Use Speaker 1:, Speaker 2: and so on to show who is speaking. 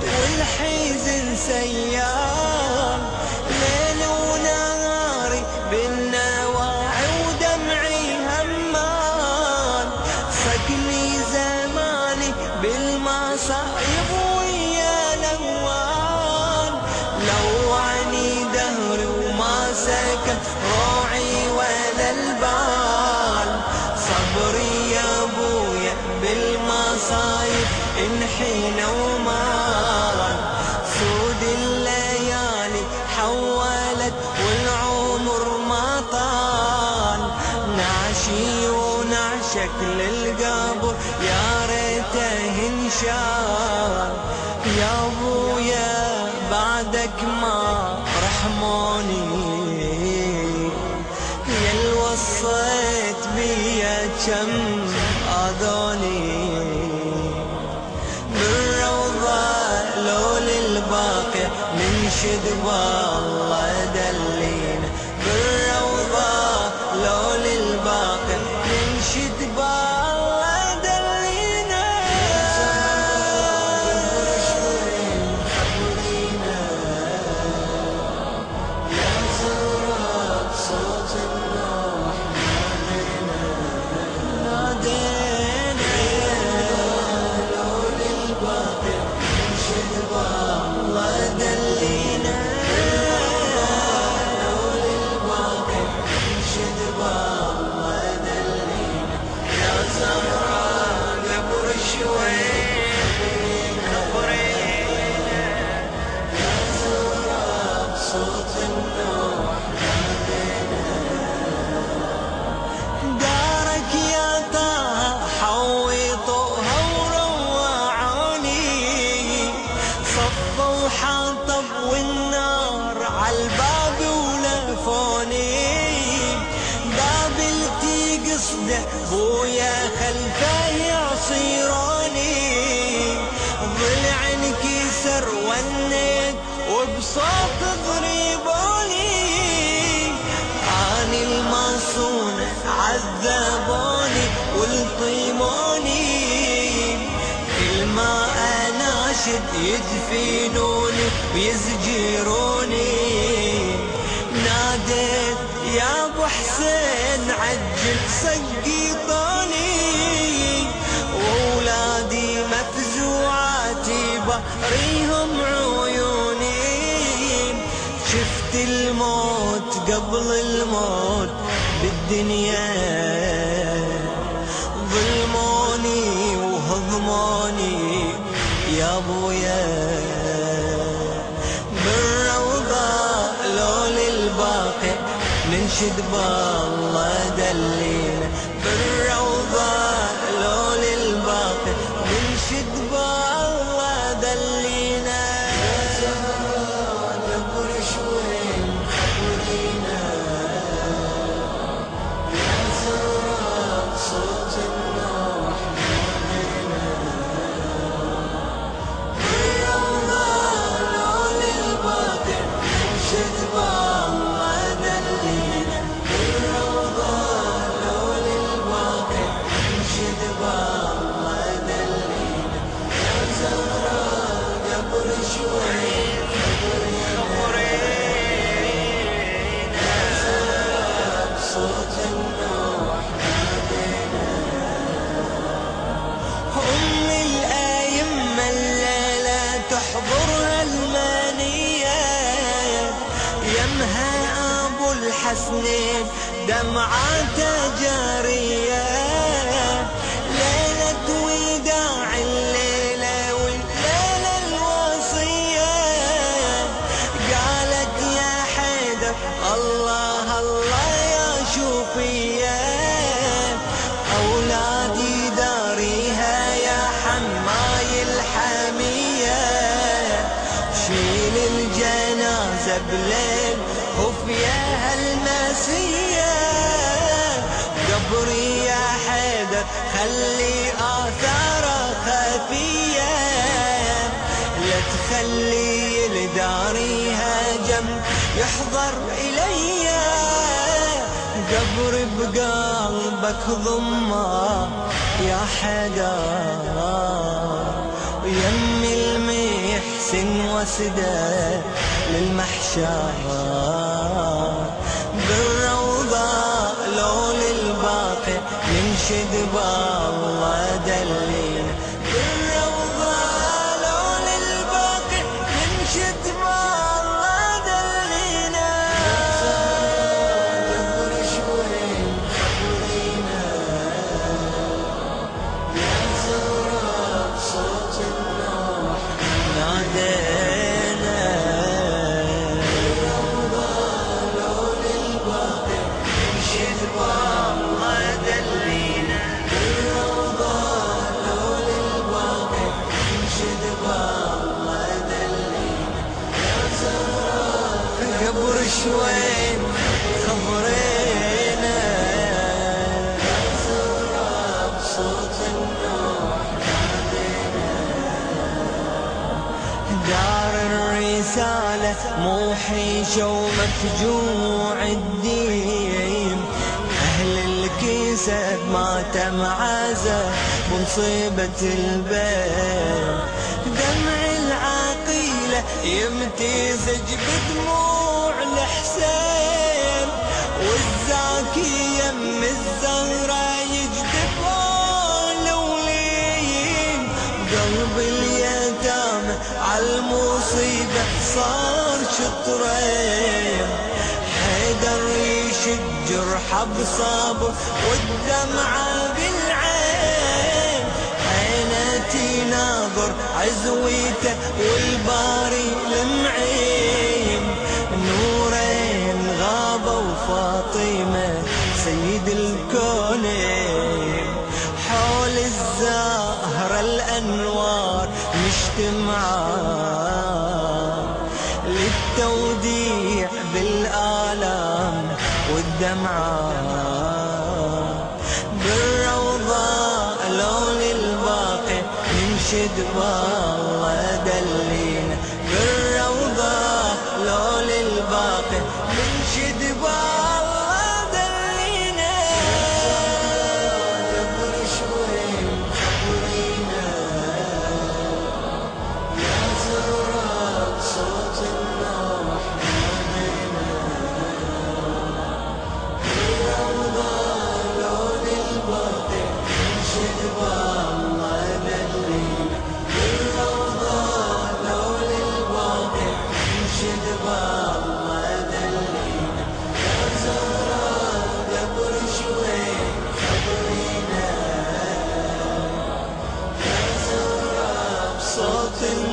Speaker 1: والحزن سيار، ليل ونهاري بالنواعي ودمعي همان، صقني زماني بالمصايب ويا الأهوال، لوعني دهري وما سكن روعي ولا البال، صبري يا ابويا بالمصايب انحنى ومال، سود الليالي حولت والعمر ما طال، نعشي ونعشق للقبر يا ريته انشال، يا ابويا بعدك ما رحموني، يل وصيت بيا كم آذوني، بالروضة لو للباقي ننشد بالله دلينا، بالروضة لو للباقي ننشد بالله دلينا، يا زهرة صوت النوح نادينا، لو للباقي ننشد بالله دلينا، لو للباقي ننشد بالله دلينا، يا زهرة قبر شوي خبرينا، يا زهرة بصوت النوح نادينا، دارك يا طه حويطوها وروعوني، صفوا حطب والنار عالباب ولفوني، باب التي قصده بويا خلفه يعصيروني، ضلع انكسر ونيت وبصوت ضربوني، اني المصون عذبوني والطيموني، كل ما اناشد يدفنوني ويزجروني، ناديت يا ابو حسين عجل سقيطوني، واولادي مفزوعاتي باريهم عيوني، شفت الموت قبل الموت بالدنيا، ظلموني وهضموني يا ابويا، بالروضة لو للباقي ننشد بالله دلينا، بالروضة لو للباقي ننشد بالله دلينا، يا زهرة قبر شوي خبرينا، يا زهرة صوت النوح نادينا، بالروضة لو للباقي ننشد بالله دلينا، بالروضة لو للباقي ننشد بالله دلينا، يا زهرة قبر شوي خبرينا، يا زهرة بصوت النوح نادينا، أم الأئمة الليلة تحضرها المنية، يمها أبو الحسنين دمعاته جارية، ليلة وداع الليلة والليلة الوصية، قالت يا حيدر الله الله يا شوفية، أولادي داريها يا حماي الحمية، شيل الجنازة بليل خفية هالمسية، قبري يا حيدر خلي آثاره خفية، لا تخلي لداريها جنب يحضر إلي، قبري بقلبك ضمه يا حيدر، ويمي الميح عريس وسدى للمحشر بالروضة لو للباقي ننشد بالله دلينا بالروضة لو للباقي ننشد بالله دلينا دبر شوي خبرينا يا زهرة صوت النوح نادينا بالروضة لو للباقي ننشد بالله دلينا بالروضة لو للباقي ننشد بالله دلينا يا زهرة قبر شوي خبرينا يا زهرة بصوت النوح نادينا دار الرسالة موحشة ومفجوع الدين أهل الكيسة مات معازة بمصيبة البيت دمع العقيلة يمتزج بدموع الحسين والزاكي يم الزهرة يجذب الأولين قلب اليتامى عالمصيبة صار شطرين حيدر يشد جرحه بصبر والدمعة بالعين عينتي ناظر عزويته والباري المعين نورين غابوا فاطمة سيد الكونين حول الزهرة الأنوار مجتمعة للتوديع بالآلام والدمعة بالروضة لو للباقي ننشد بالله دلينا بالروضة لو للباقي ننشد بالله دلينا دبر شوي خبرينا يا زهرة صوت النوح نادينا بالروضة لو للباقي ننشد بالله دلينا بالروضة لو للباقي ننشد بالله دلينا يا زهرة دبر شوي خبرينا يا زهرة بصوت